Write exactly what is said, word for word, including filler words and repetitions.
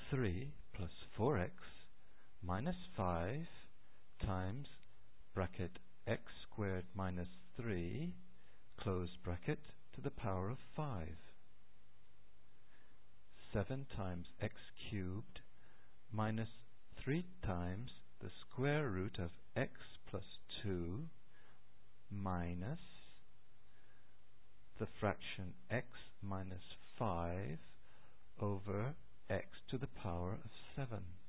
three plus four x minus five times bracket x squared minus three close bracket to the power of five. seven times x cubed minus three times the square root of x plus two minus the fraction x minus five over x to the power of seven.